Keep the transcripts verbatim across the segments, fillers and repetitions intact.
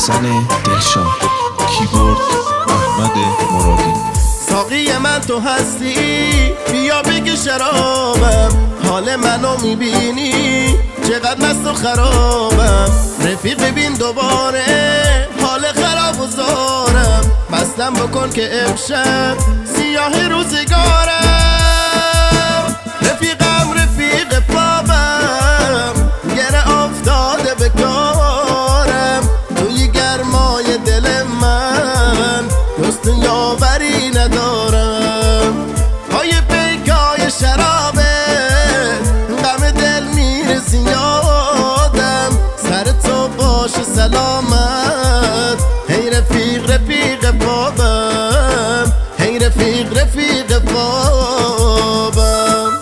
حسن دلشاد، کیبورد احمد مرادی. ساقی من تو هستی، بیا بگی شرابم، حال منو میبینی چقدر مست و خرابم. رفیق ببین دوباره حال خراب و زارم، مستم بکن که امشب سیاه روزگارم. رفیقم رفیق بابم، گره افتاده به کارم، توی گرمای دل من دوست یاوری ندارم. پای پیکای شرابه غم دل میرسی یادم، سر تو باش سلامت. هی رفیق رفیق بابم، هی رفیق رفیق بابم.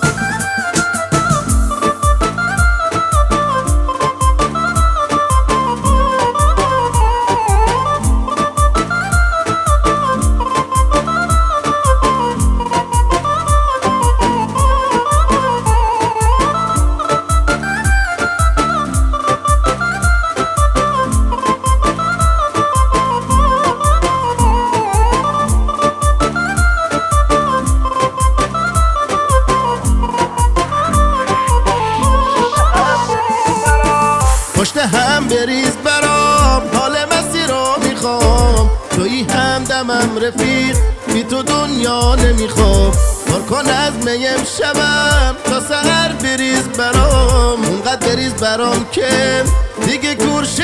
پشت هم بریز برام، حال مسیر رو میخوام، توی همدمم رفیق، بی تو دنیا نمیخوام. پر کن از میم شبم تا سحر بریز برام، اونقدر بریز برام که دیگه گورشه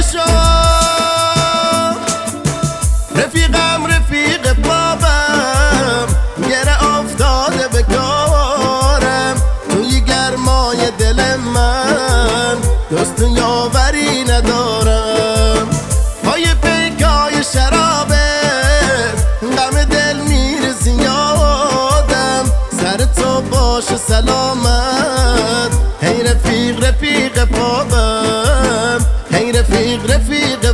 چشام. رفیقم رفیق بابم، گره افتاده به کارم، توی گرمای دل من دوست یاوری ندارم. پای پیکای شرابه غم دل میرسی یادم، سر تو باش سلامت. هی رفیق رفیق بابم، هی رفیق رفیق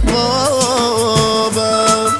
بابم.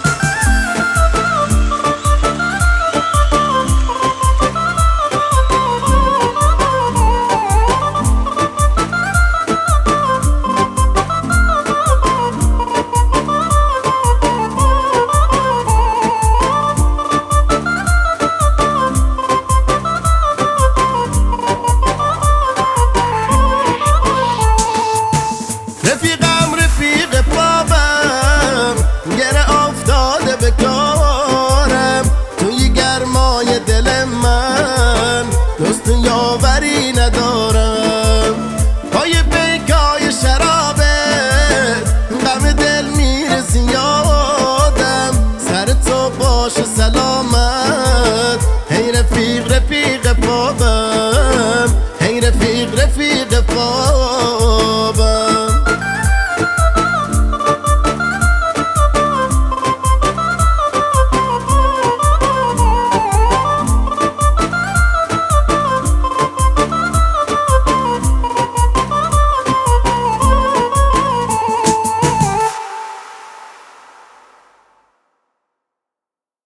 رفیقم رفیق بابم، گره افتاده به کارم، توی گرمای دل من دوست یاوری ندارم. پای پیکای شرابه غم دل میرسی یادم، سر تو باش سلامت. هی رفیق رفیق بابم، هی رفیق رفیق بابم.